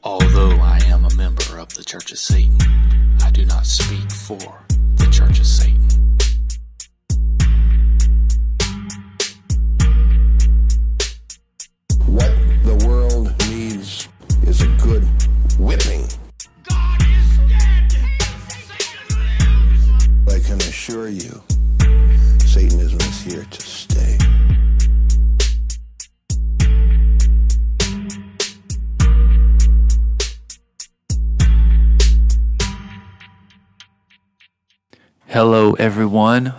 Although I am a member of the Church of Satan, I do not speak for the Church of Satan. What the world needs is a good whipping. God is dead! Satan lives! I can assure you, Satanism is here to stay. Hello, everyone.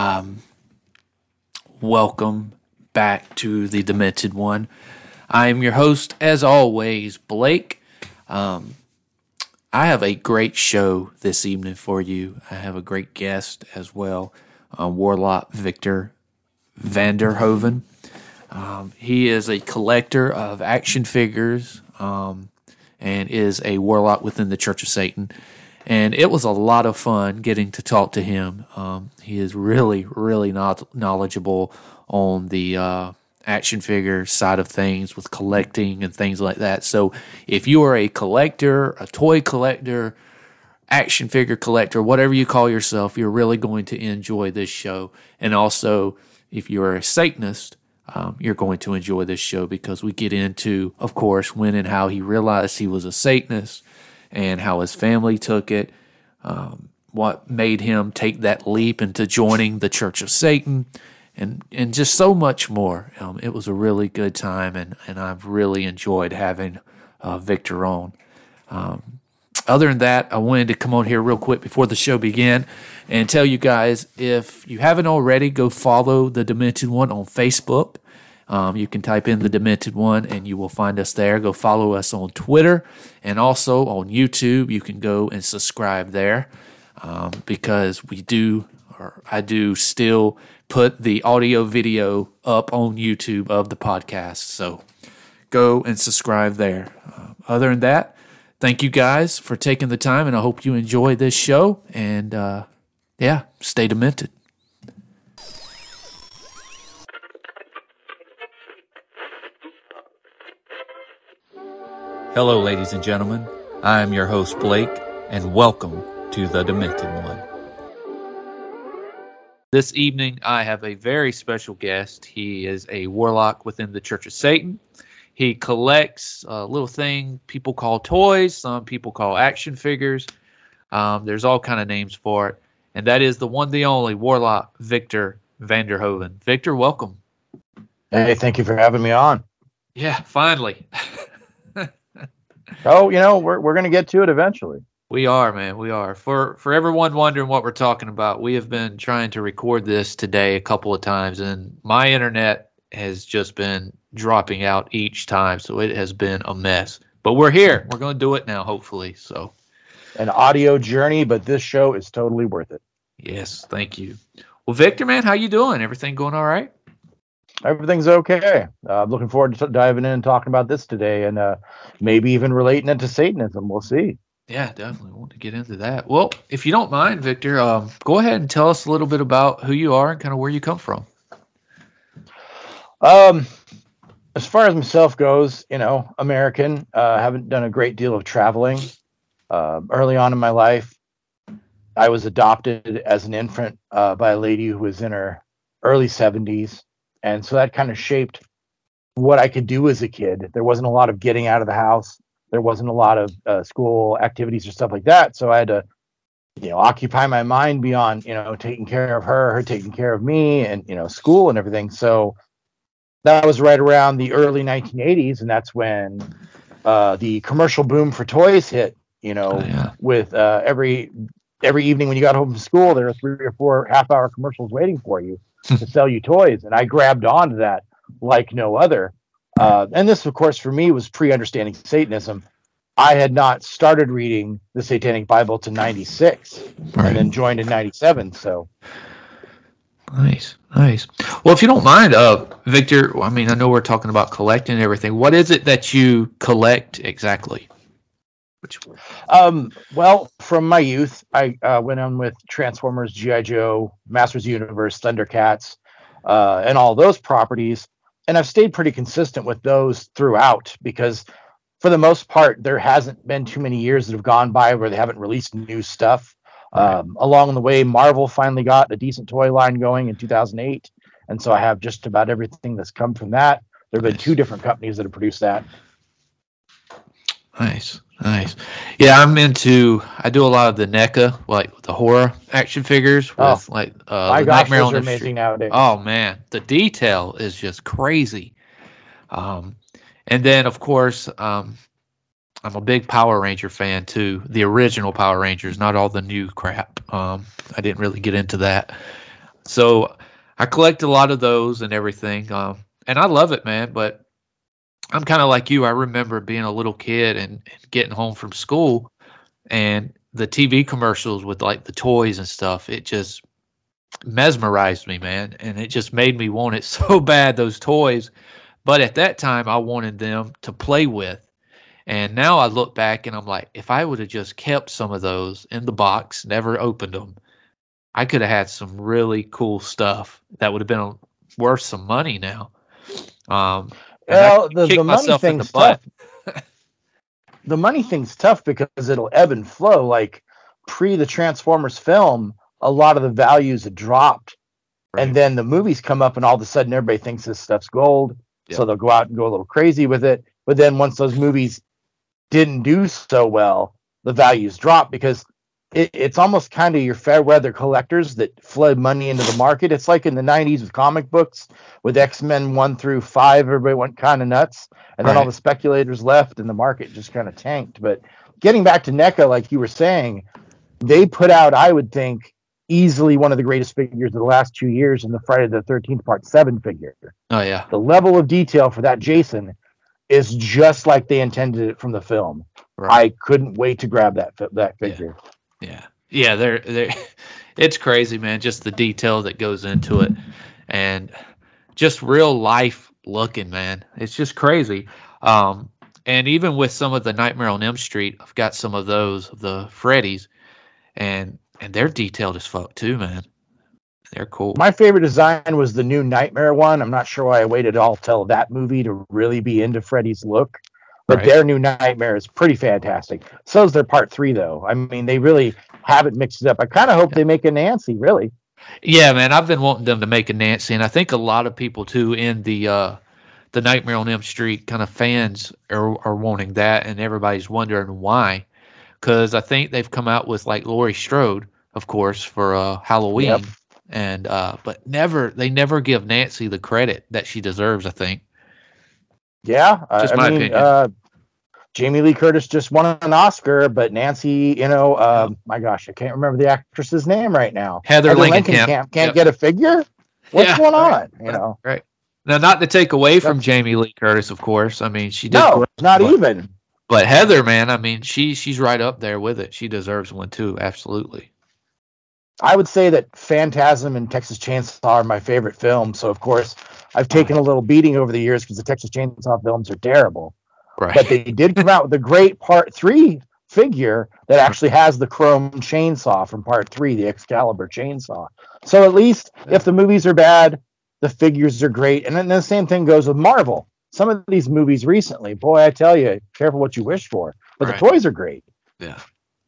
Welcome back to the Demented One. I am your host, as always, Blake. I have a great show this evening for you. I have a great guest as well, Warlock Victor Vanderhoven. He is a collector of action figures and is a warlock within the Church of Satan. And it was a lot of fun getting to talk to him. He is really, really knowledgeable on the action figure side of things with collecting and things like that. So if you are a collector, a toy collector, action figure collector, whatever you call yourself, you're really going to enjoy this show. And also, if you're a Satanist, you're going to enjoy this show because we get into, of course, when and how he realized he was a Satanist, and how his family took it, what made him take that leap into joining the Church of Satan, and just so much more. It was a really good time, and I've really enjoyed having Victor on. Other than that, I wanted to come on here real quick before the show began and tell you guys, if you haven't already, go follow the Demented One on Facebook. You can type in the Demented One and you will find us there. Go follow us on Twitter and also on YouTube. You can go and subscribe there because I do still put the audio video up on YouTube of the podcast. So go and subscribe there. Other than that, thank you guys for taking the time, and I hope you enjoy this show. And stay demented. Hello, ladies and gentlemen. I am your host, Blake, and welcome to the Demented One. This evening, I have a very special guest. He is a warlock within the Church of Satan. He collects a little thing people call toys, some people call action figures. There's all kind of names for it, and that is the one, the only Warlock Victor Vanderhoven. Victor, welcome. Hey, thank you for having me on. Yeah, finally. Oh, we're going to get to it eventually. We are, man. We are. For everyone wondering what we're talking about, we have been trying to record this today a couple of times, and my internet has just been dropping out each time, so it has been a mess. But we're here. We're going to do it now, hopefully. So, an audio journey, but this show is totally worth it. Yes, thank you. Well, Victor, man, how you doing? Everything going all right? Everything's okay. I'm looking forward to diving in and talking about this today, and maybe even relating it to Satanism. We'll see. Yeah, definitely want to get into that. Well, if you don't mind, Victor, go ahead and tell us a little bit about who you are and kind of where you come from. As far as myself goes, American. Haven't done a great deal of traveling. Early on in my life, I was adopted as an infant by a lady who was in her early 70s. And so that kind of shaped what I could do as a kid. There wasn't a lot of getting out of the house. There wasn't a lot of school activities or stuff like that. So I had to, occupy my mind beyond, taking care of her taking care of me, and, school and everything. So that was right around the early 1980s. And that's when the commercial boom for toys hit, with every evening when you got home from school, there were 3 or 4 half-hour commercials waiting for you to sell you toys. And I grabbed onto that like no other. And this, of course, for me was pre-understanding Satanism. I had not started reading the Satanic Bible to 96 and then joined in 97. So nice. Well, if you don't mind, Victor, I know we're talking about collecting and everything. What is it that you collect exactly? Well, from my youth, I went on with Transformers, G.I. Joe, Masters of the Universe, Thundercats, and all those properties. And I've stayed pretty consistent with those throughout because for the most part, there hasn't been too many years that have gone by where they haven't released new stuff. Right. Along the way, Marvel finally got a decent toy line going in 2008. And so I have just about everything that's come from that. There have been Nice. 2 different companies that have produced that. Nice. Yeah, I do a lot of the NECA, like the horror action figures with My the gosh, Nightmare those on are Elm Street. amazing nowadays. Oh man, the detail is just crazy. And then of course, I'm a big Power Ranger fan too. The original Power Rangers, not all the new crap. I didn't really get into that. So I collect a lot of those and everything. And I love it, man. But I'm kind of like you. I remember being a little kid and getting home from school and the TV commercials with like the toys and stuff. It just mesmerized me, man. And it just made me want it so bad, those toys. But at that time, I wanted them to play with. And now I look back and I'm like, if I would have just kept some of those in the box, never opened them, I could have had some really cool stuff that would have been worth some money now. Well, the money thing's tough. The money thing's tough because it'll ebb and flow. Like pre the Transformers film, a lot of the values had dropped. Right. And then the movies come up and all of a sudden everybody thinks this stuff's gold. Yep. So they'll go out and go a little crazy with it. But then once those movies didn't do so well, the values drop because it's almost kind of your fair weather collectors that flood money into the market. It's like in the 90s with comic books with X-Men 1 through 5, everybody went kind of nuts. And then all Right. the speculators left and the market just kind of tanked. But getting back to NECA, like you were saying, they put out, I would think, easily one of the greatest figures of the last 2 years in the Friday the 13th Part 7 figure. Oh, yeah. The level of detail for that Jason is just like they intended it from the film. Right. I couldn't wait to grab that figure. Yeah, they're it's crazy, man, just the detail that goes into it and just real life looking, man. It's just crazy. And even with some of the Nightmare on Elm Street, I've got some of those, the Freddy's, and they're detailed as fuck too, man. They're cool. My favorite design was the new Nightmare one. I'm not sure why I waited all till that movie to really be into Freddy's look. But Right. their new Nightmare is pretty fantastic. So is their Part 3, though. I mean, they really haven't mixed it up. I kind of hope they make a Nancy, really. Yeah, man, I've been wanting them to make a Nancy, and I think a lot of people too in the Nightmare on Elm Street kind of fans are wanting that, and everybody's wondering why. Because I think they've come out with like Laurie Strode, of course, for Halloween, Yep. and but they never give Nancy the credit that she deserves. I think. Yeah. Just I my mean, opinion. Jamie Lee Curtis just won an Oscar, but Nancy, my gosh, I can't remember the actress's name right now. Heather Langenkamp. Can't Yep. get a figure? What's Yeah, going on? right. Right. Now, not to take away from Jamie Lee Curtis, of course. I mean, she did. No, great, not but, even. But Heather, man, I mean, she's right up there with it. She deserves one too. Absolutely. I would say that Phantasm and Texas Chainsaw are my favorite films. So, of course, I've taken a little beating over the years because the Texas Chainsaw films are terrible. Right. But they did come out with a great Part 3 figure that actually has the chrome chainsaw from Part 3, the Excalibur chainsaw. So at least if the movies are bad, the figures are great. And then the same thing goes with Marvel. Some of these movies recently, boy, I tell you, careful what you wish for. But Right. the toys are great. Yeah.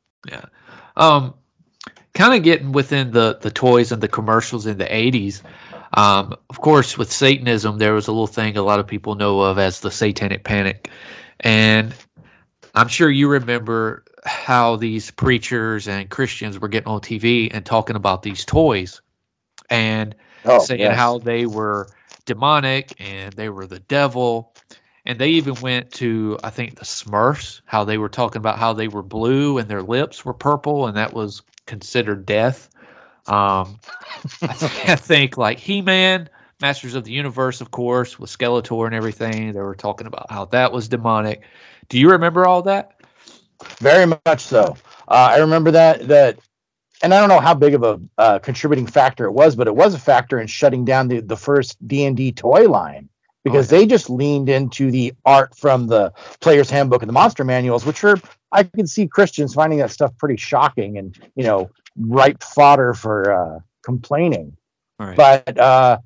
Kind of getting within the toys and the commercials in the 80s. Of course, with Satanism, there was a little thing a lot of people know of as the Satanic Panic. And I'm sure you remember how these preachers and Christians were getting on TV and talking about these toys and saying yes. how they were demonic and they were the devil. And they even went to, I think, the Smurfs, how they were talking about how they were blue and their lips were purple, and that was considered death. I think like He-Man, Masters of the Universe, of course, with Skeletor and everything. They were talking about how that was demonic. Do you remember all that? Very much so. I remember that, and I don't know how big of a contributing factor it was, but it was a factor in shutting down the first D&D toy line because they just leaned into the art from the Player's Handbook and the Monster Manuals, which are, I could see Christians finding that stuff pretty shocking and, ripe fodder for complaining. Right. But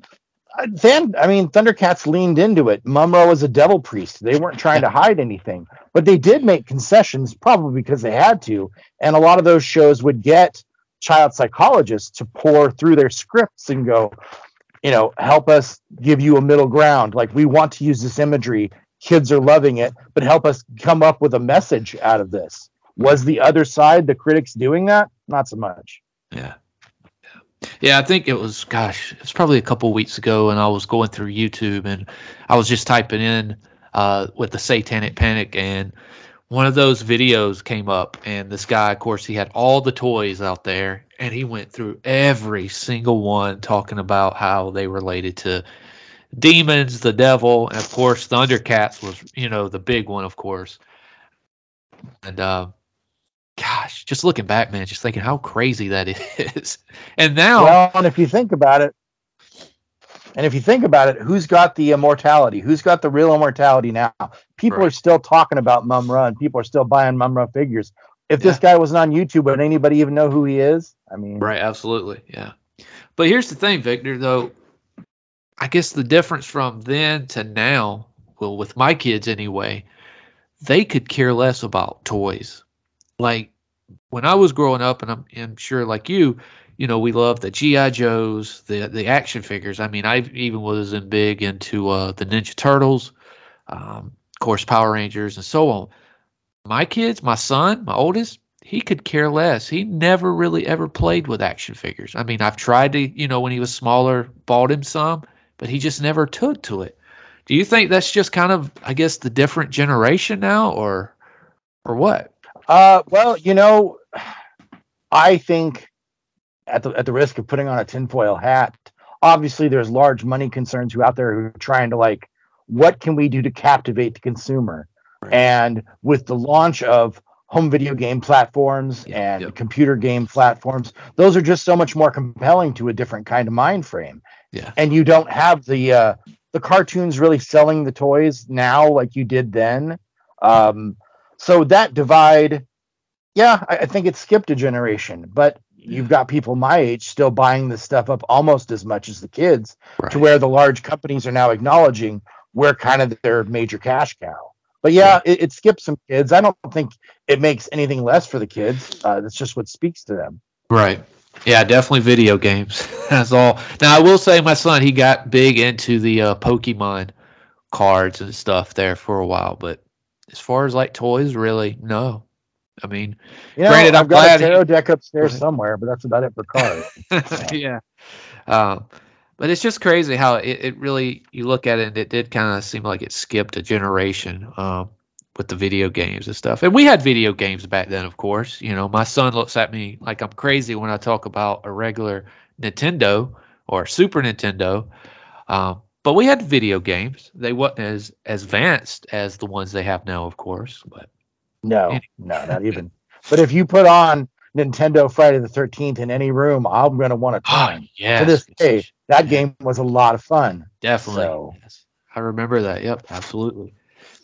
Thundercats leaned into it. Mumro was a devil priest. They weren't trying to hide anything, but they did make concessions, probably because they had to. And a lot of those shows would get child psychologists to pour through their scripts and go, help us give you a middle ground. Like, we want to use this imagery. Kids are loving it, but help us come up with a message out of this. Was the other side, the critics, doing that? Not so much. Yeah, I think it was probably a couple weeks ago, and I was going through YouTube, and I was just typing in with the Satanic Panic, and one of those videos came up, and this guy, of course, he had all the toys out there, and he went through every single one talking about how they related to demons, the devil, and of course, Thundercats was, the big one, of course. And just looking back, man, just thinking how crazy that is. And now, and if you think about it, who's got the immortality? Who's got the real immortality now? People are still talking about Mumra, and people are still buying Mumra figures. If this guy wasn't on YouTube, would anybody even know who he is? I mean, right, absolutely, yeah. But here's the thing, Victor, though. I guess the difference from then to now, well, with my kids anyway, they could care less about toys. Like, when I was growing up, and I'm sure like you, we loved the G.I. Joes, the action figures. I mean, I even was big into the Ninja Turtles, of course, Power Rangers, and so on. My kids, my son, my oldest, he could care less. He never really ever played with action figures. I mean, I've tried to, when he was smaller, bought him some, but he just never took to it. Do you think that's just kind of, I guess, the different generation now, or what? Well, I think at the risk of putting on a tinfoil hat, obviously there's large money concerns out there who are trying to what can we do to captivate the consumer? Right. And with the launch of home video game platforms and computer game platforms, those are just so much more compelling to a different kind of mind frame. Yeah. And you don't have the cartoons really selling the toys now like you did then. So that divide, I think it skipped a generation, but you've got people my age still buying this stuff up almost as much as the kids, to where the large companies are now acknowledging we're kind of their major cash cow. But it skips some kids. I don't think it makes anything less for the kids. That's just what speaks to them. Right. Yeah, definitely video games. That's all. Now, I will say my son, he got big into the Pokemon cards and stuff there for a while, but as far as toys, really, no. I mean, granted, I've got a tarot deck upstairs somewhere, but that's about it for cards. Yeah. But it's just crazy how it really, you look at it, and it did kind of seem like it skipped a generation with the video games and stuff. And we had video games back then, of course. My son looks at me like I'm crazy when I talk about a regular Nintendo or Super Nintendo. But we had video games. They wasn't as advanced as the ones they have now, of course. But no, not even. But if you put on Nintendo Friday the 13th in any room, I'm going to want to try. To this day, that game was a lot of fun. Definitely. So. Yes. I remember that. Yep, absolutely.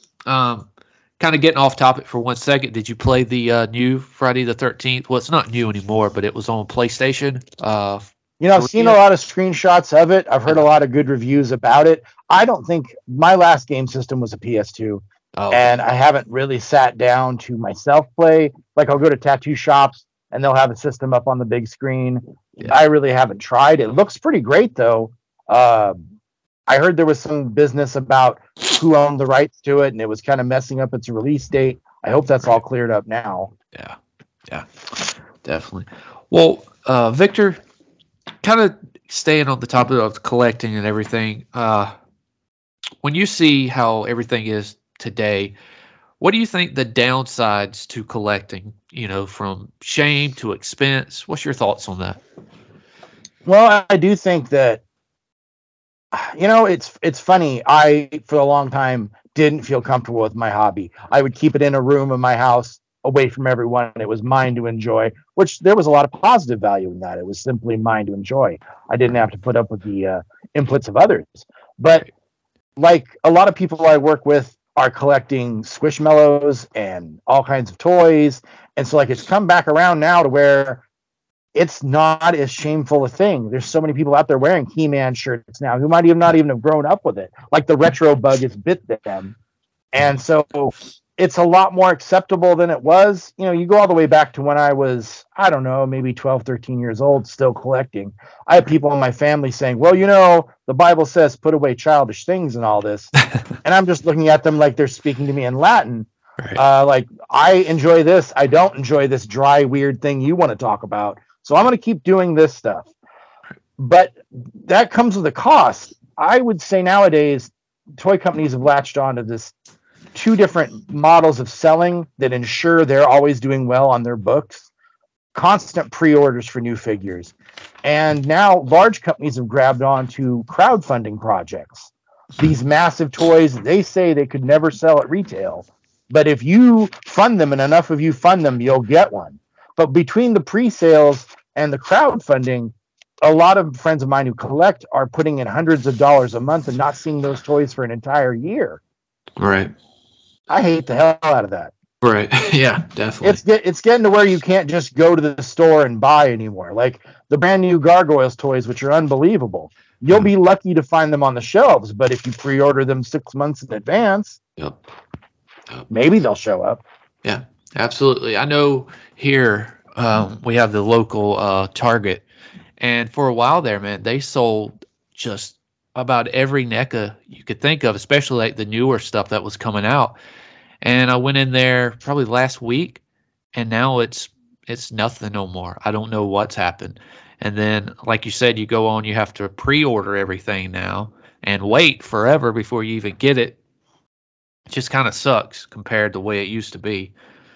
Kind of getting off topic for 1 second. Did you play the new Friday the 13th? Well, it's not new anymore, but it was on PlayStation. I've seen a lot of screenshots of it. I've heard a lot of good reviews about it. I don't think my last game system was a PS2. And I haven't really sat down to myself play. I'll go to tattoo shops and they'll have a system up on the big screen. Yeah. I really haven't tried. It looks pretty great, though. I heard there was some business about who owned the rights to it, and it was kind of messing up its release date. I hope that's all cleared up now. Yeah, definitely. Well, Victor, kind of staying on the topic of collecting and everything, when you see how everything is today, what do you think the downsides to collecting, from shame to expense? What's your thoughts on that? Well, I do think that, it's funny. I, for a long time, didn't feel comfortable with my hobby. I would keep it in a room in my house away from everyone. It was mine to enjoy, which there was a lot of positive value in that. It was simply mine to enjoy. I didn't have to put up with the inputs of others. But like a lot of people I work with are collecting Squishmallows and all kinds of toys. And so it's come back around now to where it's not as shameful a thing. There's so many people out there wearing He-Man shirts now who might even not even have grown up with it. Like the retro bug has bit them. And so it's a lot more acceptable than it was. You know, you go all the way back to when I was, I don't know, maybe 12, 13 years old, still collecting. I have people in my family saying, well, you know, the Bible says put away childish things and all this. And I'm just looking at them like they're speaking to me in Latin. Right. Like, I enjoy this. I don't enjoy this dry, weird thing you want to talk about. So I'm going to keep doing this stuff. But that comes with a cost. I would say nowadays, toy companies have latched onto this two different models of selling that ensure they're always doing well on their books. Constant pre-orders for new figures. And now large companies have grabbed onto crowdfunding projects. These massive toys, they say they could never sell at retail. But if you fund them and enough of you fund them, you'll get one. But between the pre-sales and the crowdfunding, a lot of friends of mine who collect are putting in hundreds of dollars a month and not seeing those toys for an entire year. Right. I hate the hell out of that. Right. Yeah, definitely. It's getting to where you can't just go to the store and buy anymore. Like the brand new Gargoyles toys, which are unbelievable. You'll be lucky to find them on the shelves, but if you pre-order them 6 months in advance, Yep. maybe they'll show up. Yeah, absolutely. I know here we have the local Target, and for a while there, man, they sold just about every NECA you could think of, especially like the newer stuff that was coming out. And I went in there probably last week, and now it's nothing no more. I don't know what's happened. And then, like you said, you go on, you have to pre-order everything now and wait forever before you even get it. It just kind of sucks compared to the way it used to be.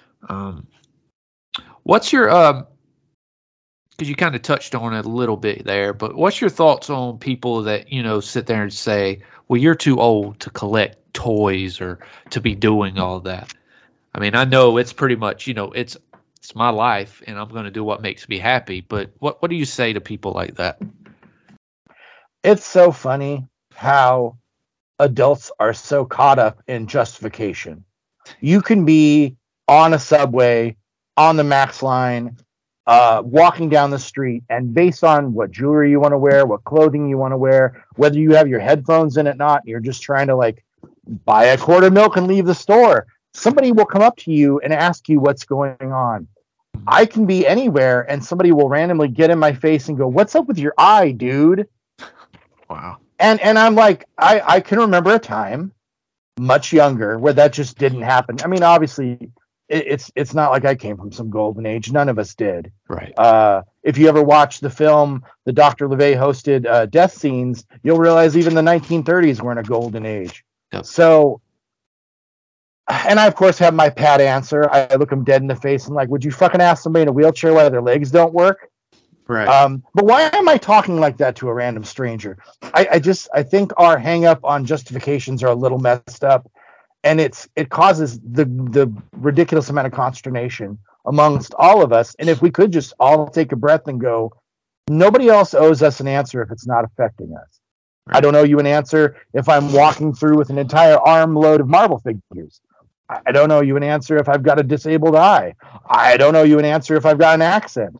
What's your because you kind of touched on it a little bit there, but what's your thoughts on people that, you know, sit there and say, well, you're too old to collect toys or to be doing all that? I mean, I know it's pretty much, you know, it's my life and I'm going to do what makes me happy, but what do you say to people like that? It's so funny how adults are so caught up in justification. You can be on a subway, on the Max line, walking down the street, and based on what jewelry you want to wear, what clothing you want to wear, whether you have your headphones in it or not, you're just trying to like buy a quart of milk and leave the store, somebody will come up to you and ask you what's going on. I can be anywhere and somebody will randomly get in my face and go, "What's up with your eye, dude?" Wow. And I'm like, I can remember a time much younger where that just didn't happen. I mean, obviously it's not like I came from some golden age. None of us did. Right. If you ever watch the film, the Dr. LeVay hosted death scenes, you'll realize even the 1930s were in a golden age. Yep. So, and I, of course, have my pat answer. I look them dead in the face and like, would you fucking ask somebody in a wheelchair why their legs don't work? Right. But why am I talking like that to a random stranger? I think our hang up on justifications are a little messed up, and it causes the ridiculous amount of consternation amongst all of us. And if we could just all take a breath and go, nobody else owes us an answer if it's not affecting us. Right. I don't owe you an answer if I'm walking through with an entire armload of marble figures. I don't owe you an answer if I've got a disabled eye. I don't owe you an answer if I've got an accent.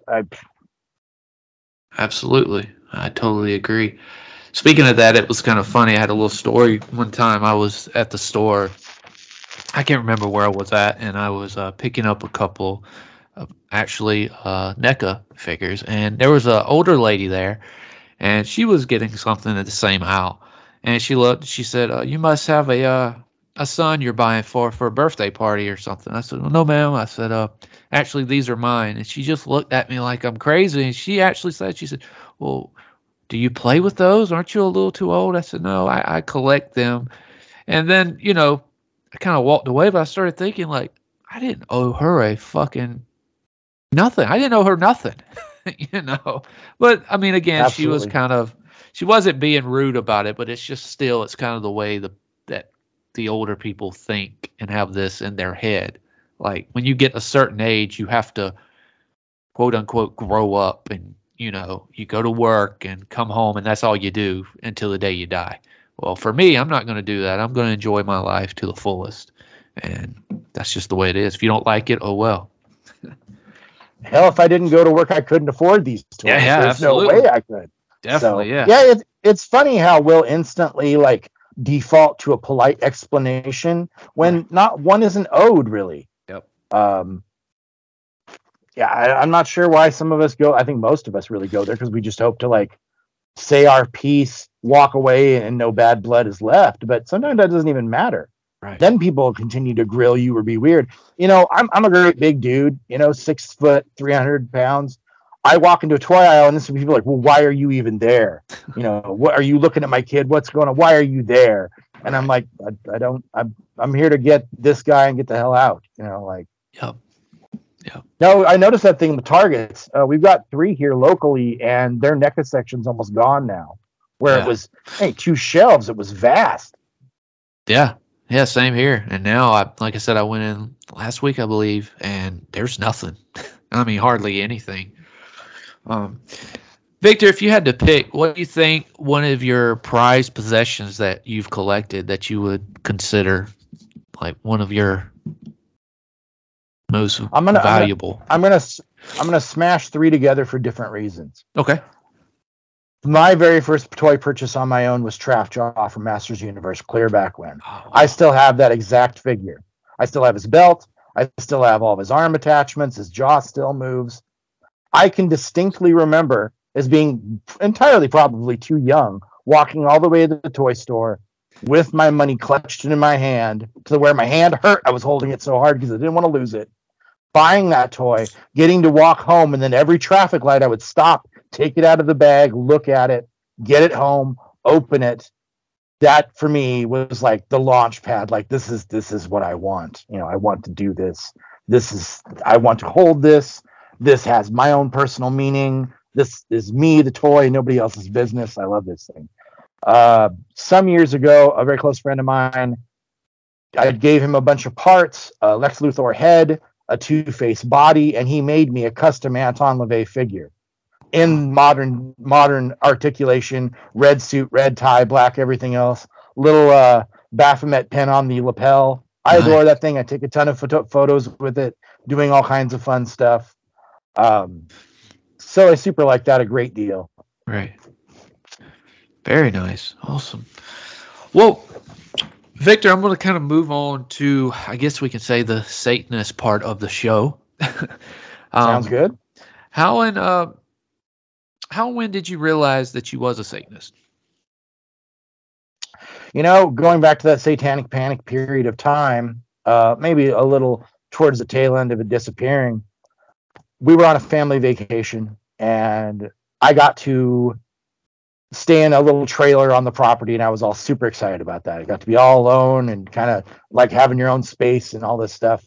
Absolutely. I totally agree. Speaking of that, it was kind of funny. I had a little story one time. I was at the store. I can't remember where I was at, and I was picking up a couple of actually NECA figures, and there was an older lady there, and she was getting something at the same aisle. And she looked. She said, "You must have a son you're buying for a birthday party or something." I said, "Well, no, ma'am." I said, "Actually, these are mine." And she just looked at me like I'm crazy. And she actually said, "Well, do you play with those? Aren't you a little too old?" I said, "No, I collect them." And then, you know, I kind of walked away, but I started thinking, like, I didn't owe her a fucking nothing. I didn't owe her nothing, you know. But, I mean, again, Absolutely. she wasn't being rude about it, but it's just still, it's kind of the way that the older people think and have this in their head. Like, when you get a certain age, you have to, quote unquote, grow up, and, you know, you go to work and come home, and that's all you do until the day you die. Well, for me, I'm not going to do that. I'm going to enjoy my life to the fullest. And that's just the way it is. If you don't like it, oh well. hell, if I didn't go to work, I couldn't afford these toys. Yeah, There's no absolutely. way I could. Definitely, So, yeah. it's funny how we'll instantly like default to a polite explanation when Right. not one isn't owed really. Yep. I'm not sure why some of us go. I think most of us really go there because we just hope to like say our piece, walk away, and no bad blood is left. But sometimes that doesn't even matter. Right. Then people continue to grill you or be weird. I'm a great big dude. 6 foot, 300 pounds. I walk into a toy aisle and this people are like, well, why are you even there? What are you looking at my kid? What's going on? Why are you there? And I'm like, I'm here to get this guy and get the hell out. Yep. No, I noticed that thing with Targets. We've got 3 here locally, and their NECA section's almost gone now. Where Yeah. it was, 2 shelves. It was vast. Yeah. Yeah, same here. And now, like I said, I went in last week, I believe, and there's nothing. I mean, hardly anything. Victor, if you had to pick, what do you think one of your prized possessions that you've collected that you would consider like one of your most valuable? I'm gonna smash 3 together for different reasons. Okay. My very first toy purchase on my own was Trapjaw from Masters Universe, clear back when. Oh, I still have that exact figure. I still have his belt. I still have all of his arm attachments. His jaw still moves. I can distinctly remember as being entirely probably too young, walking all the way to the toy store with my money clutched in my hand to where my hand hurt. I was holding it so hard because I didn't want to lose it. Buying that toy, getting to walk home, and then every traffic light I would stop, take it out of the bag, look at it, get it home, open it. That for me was like the launch pad. Like this is what I want. I want to do this. I want to hold this. This has my own personal meaning. This is me, the toy, nobody else's business. I love this thing. Some years ago, a very close friend of mine, I gave him a bunch of parts, a Lex Luthor head, a Two-Face body, and he made me a custom Anton LaVey figure in modern articulation, red suit, red tie, black everything else, little Baphomet pen on the lapel. I Nice. adore that thing. I take a ton of photos with it, doing all kinds of fun stuff. So I super like that a great deal. Right. Very nice. Awesome. Well, Victor, I'm going to kind of move on to, I guess we can say, the Satanist part of the show. Sounds good. How and when did you realize that you was a Satanist? Going back to that satanic panic period of time, maybe a little towards the tail end of it disappearing, we were on a family vacation and I got to stay in a little trailer on the property and I was all super excited about that. I got to be all alone and kind of like having your own space and all this stuff.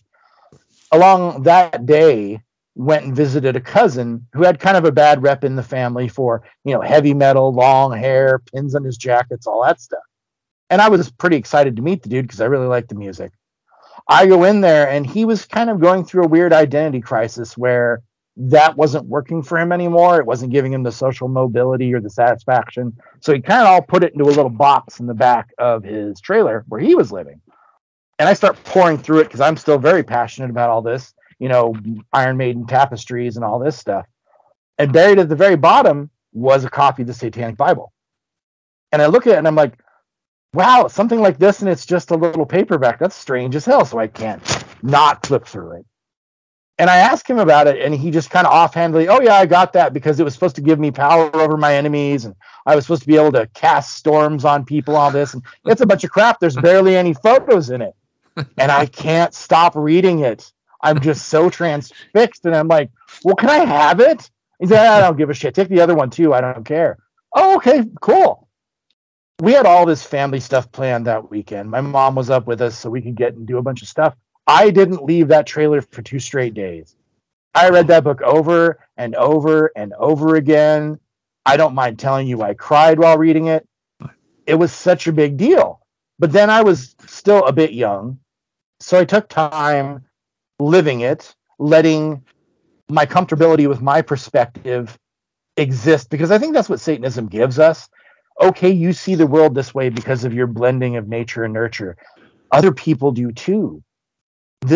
Along that day, went and visited a cousin who had kind of a bad rep in the family for, heavy metal, long hair, pins on his jackets, all that stuff. And I was pretty excited to meet the dude because I really liked the music. I go in there and he was kind of going through a weird identity crisis where that wasn't working for him anymore. It wasn't giving him the social mobility or the satisfaction. So he kind of all put it into a little box in the back of his trailer where he was living. And I start pouring through it because I'm still very passionate about all this, Iron Maiden tapestries and all this stuff. And buried at the very bottom was a copy of the Satanic Bible. And I look at it and I'm like, wow, something like this and it's just a little paperback. That's strange as hell. So I can't not flip through it. And I asked him about it, and he just kind of offhandedly, oh, yeah, I got that because it was supposed to give me power over my enemies, and I was supposed to be able to cast storms on people, all this. And it's a bunch of crap. There's barely any photos in it. And I can't stop reading it. I'm just so transfixed, and I'm like, well, can I have it? He said, I don't give a shit. Take the other one, too. I don't care. Oh, okay, cool. We had all this family stuff planned that weekend. My mom was up with us so we could get and do a bunch of stuff. I didn't leave that trailer for 2 straight days. I read that book over and over and over again. I don't mind telling you I cried while reading it. It was such a big deal. But then I was still a bit young. So I took time living it, letting my comfortability with my perspective exist, because I think that's what Satanism gives us. Okay, you see the world this way because of your blending of nature and nurture. Other people do too.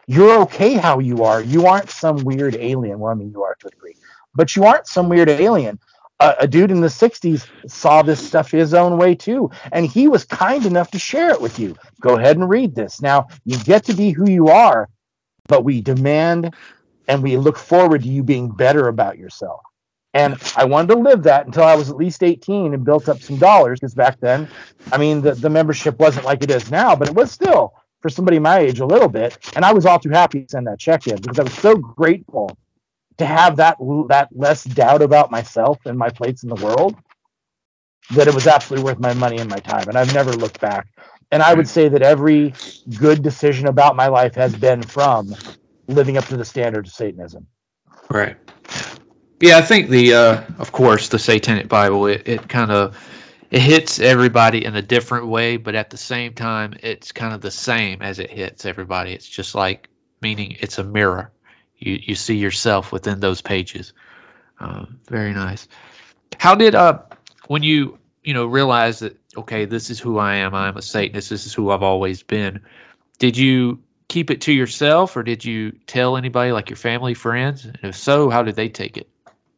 You're okay how you are. You aren't some weird alien. Well, I mean, you are to a degree, but you aren't some weird alien. A dude in the 60s saw this stuff his own way too, and he was kind enough to share it with you. Go ahead and read this. Now, you get to be who you are, but we demand and we look forward to you being better about yourself. And I wanted to live that until I was at least 18 and built up some dollars, because back then, I mean, the membership wasn't like it is now, but it was still, for somebody my age, a little bit. And I was all too happy to send that check in because I was so grateful to have that less doubt about myself and my place in the world, that it was absolutely worth my money and my time. And I've never looked back. And I would say that every good decision about my life has been from living up to the standards of Satanism. Right. Yeah, I think of course, the Satanic Bible, it kind of, it hits everybody in a different way, but at the same time, it's kind of the same as it hits everybody. It's just like, meaning it's a mirror. You see yourself within those pages. Very nice. How did when you realize that, okay, this is who I am a Satanist, this is who I've always been, did you keep it to yourself, or did you tell anybody, like your family, friends? And if so, how did they take it?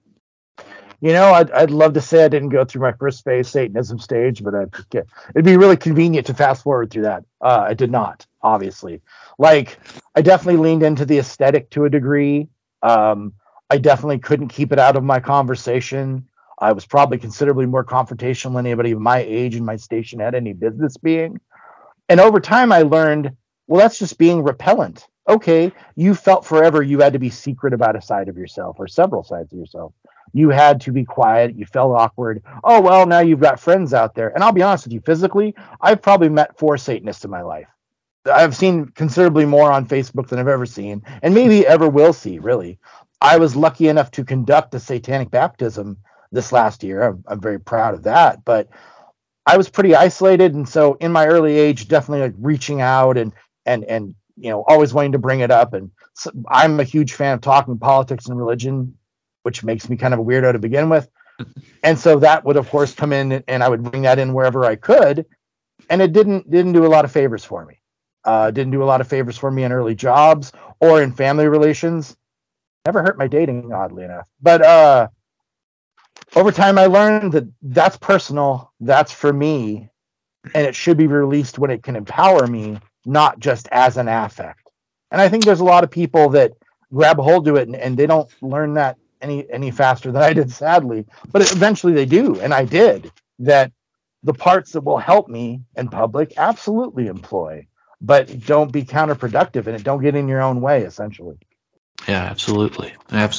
I'd love to say I didn't go through my first phase Satanism stage, but it'd be really convenient to fast forward through that. I did not, obviously. Like, I definitely leaned into the aesthetic to a degree. I definitely couldn't keep it out of my conversation. I was probably considerably more confrontational than anybody of my age and my station had any business being. And over time, I learned, well, that's just being repellent. Okay, you felt forever you had to be secret about a side of yourself, or several sides of yourself. You had to be quiet. You felt awkward. Oh, well, now you've got friends out there. And I'll be honest with you, physically, I've probably met 4 Satanists in my life. I've seen considerably more on Facebook than I've ever seen, and maybe ever will see, really. I was lucky enough to conduct a satanic baptism this last year. I'm very proud of that. But I was pretty isolated. And so in my early age, definitely like reaching out and always wanting to bring it up. And so I'm a huge fan of talking politics and religion, which makes me kind of a weirdo to begin with. And so that would, of course, come in, and I would bring that in wherever I could. And it didn't do a lot of favors for me. Didn't do a lot of favors for me in early jobs or in family relations. Never hurt my dating, oddly enough. But over time, I learned that that's personal. That's for me. And it should be released when it can empower me, not just as an affect. And I think there's a lot of people that grab a hold to it and they don't learn that any faster than I did, sadly. But eventually they do, and I did. That the parts that will help me in public, absolutely employ, but don't be counterproductive, and it don't get in your own way, essentially. Yeah, absolutely.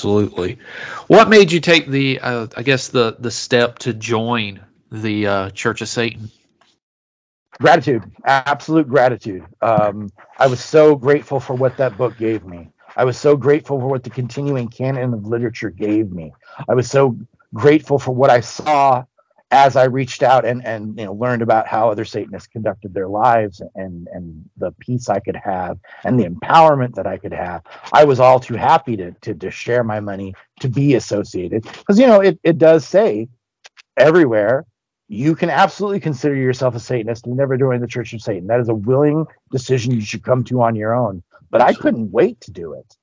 What made you take the step to join the Church of Satan? Gratitude, absolute gratitude. I was so grateful for what that book gave me. I was so grateful for what the continuing canon of literature gave me. I was so grateful for what I saw as I reached out and learned about how other Satanists conducted their lives, and the peace I could have and the empowerment that I could have. I was all too happy to share my money, to be associated, because it does say everywhere you can absolutely consider yourself a Satanist and never join the Church of Satan. That is a willing decision you should come to on your own. But I couldn't wait to do it.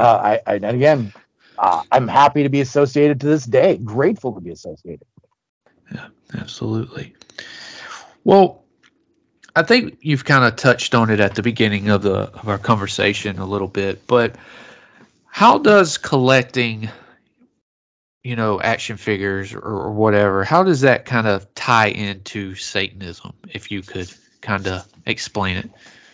And I'm happy to be associated to this day. Grateful to be associated. Yeah, absolutely. Well, I think you've kind of touched on it at the beginning of our conversation a little bit, but how does collecting, action figures or whatever, how does that kind of tie into Satanism? If you could kind of explain it.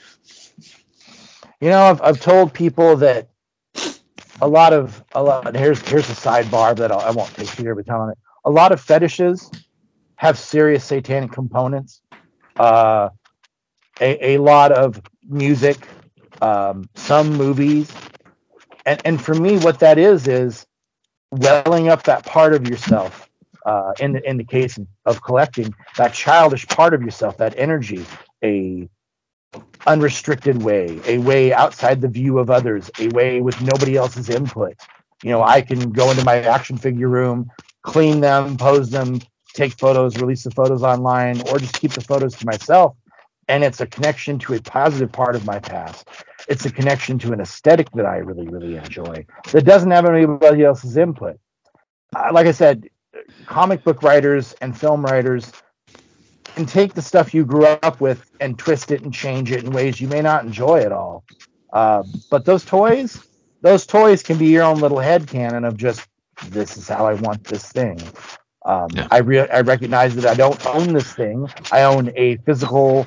I've told people that a lot. Here's a sidebar that I won't take here, but telling it. A lot of fetishes have serious satanic components. A lot of music, some movies, and for me, what that is welling up that part of yourself. In the case of collecting, that childish part of yourself, that energy, a unrestricted way, a way outside the view of others, a way with nobody else's input. I can go into my action figure room, clean them, pose them, take photos, release the photos online, or just keep the photos to myself. And it's a connection to a positive part of my past. It's a connection to an aesthetic that I really, really enjoy that doesn't have anybody else's input. Like I said, comic book writers and film writers can take the stuff you grew up with and twist it and change it in ways you may not enjoy at all. But those toys can be your own little headcanon of just, this is how I want this thing. I recognize that I don't own this thing. I own a physical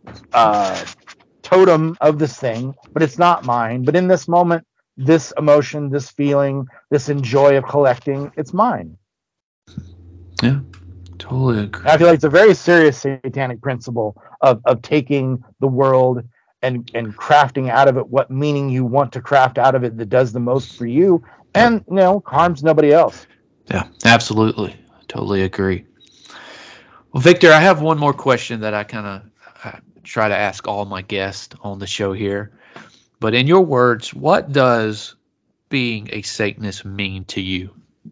totem of this thing, but it's not mine. But in this moment, this emotion, this feeling, this enjoy of collecting, it's mine. Yeah, totally agree. I feel like it's a very serious satanic principle of taking the world and crafting out of it what meaning you want to craft out of it that does the most for you and, harms nobody else. Yeah, absolutely. Totally agree. Well, Victor, I have one more question that I kind of try to ask all my guests on the show here. But in your words, what does being a Satanist mean to you?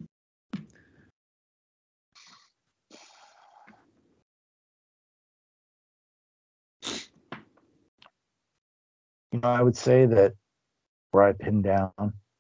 I would say that where I pin down,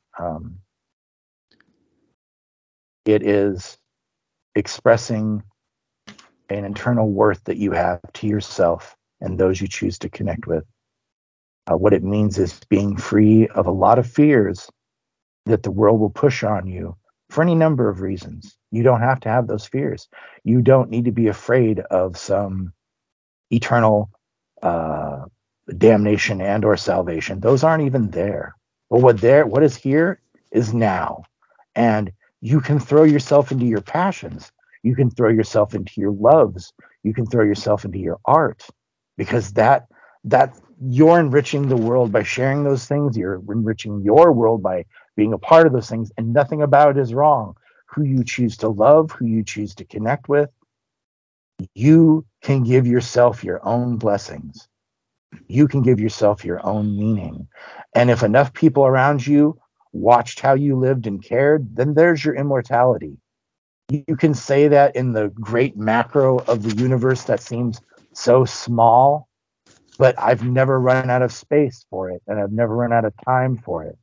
it is expressing an internal worth that you have to yourself and those you choose to connect with. What it means is being free of a lot of fears that the world will push on you for any number of reasons. You don't have to have those fears. You don't need to be afraid of some eternal damnation and or salvation. Those aren't even there. But what is here is now. And you can throw yourself into your passions. You can throw yourself into your loves. You can throw yourself into your art, because that you're enriching the world by sharing those things. You're enriching your world by being a part of those things, and nothing about it is wrong. Who you choose to love, who you choose to connect with, you can give yourself your own blessings. You can give yourself your own meaning. And if enough people around you watched how you lived and cared, then there's your immortality. You can say that in the great macro of the universe that seems so small, but I've never run out of space for it, and I've never run out of time for it.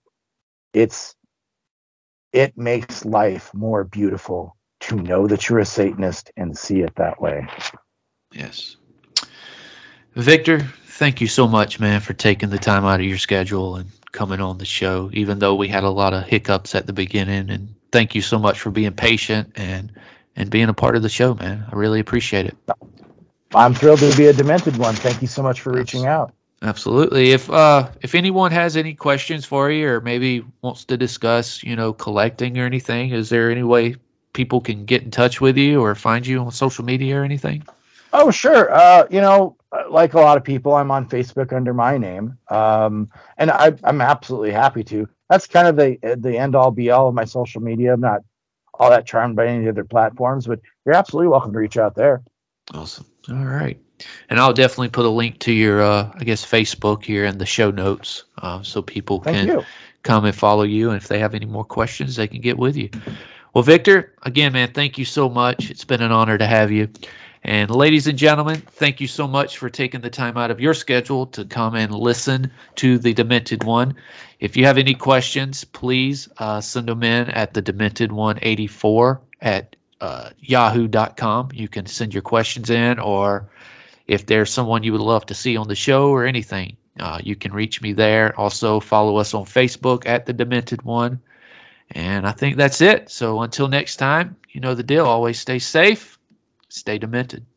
It makes life more beautiful to know that you're a Satanist and see it that way. Yes. Victor, thank you so much, man, for taking the time out of your schedule and coming on the show, even though we had a lot of hiccups at the beginning. And thank you so much for being patient and being a part of the show, man. I really appreciate it. I'm thrilled to be a Demented One. Thank you so much for reaching out. Absolutely. If anyone has any questions for you, or maybe wants to discuss, collecting or anything, is there any way people can get in touch with you or find you on social media or anything? Oh, sure. Like a lot of people, I'm on Facebook under my name, and I'm absolutely happy to. That's kind of the end all be all of my social media. I'm not all that charmed by any of the other platforms, but you're absolutely welcome to reach out there. Awesome. All right. And I'll definitely put a link to your, Facebook here in the show notes, so people can come and follow you. And if they have any more questions, they can get with you. Well, Victor, again, man, thank you so much. It's been an honor to have you. And ladies and gentlemen, thank you so much for taking the time out of your schedule to come and listen to The Demented One. If you have any questions, please send them in at thedementedone84 at yahoo.com. You can send your questions in, or if there's someone you would love to see on the show or anything, you can reach me there. Also, follow us on Facebook at The Demented One. And I think that's it. So until next time, you know the deal. Always stay safe. Stay demented.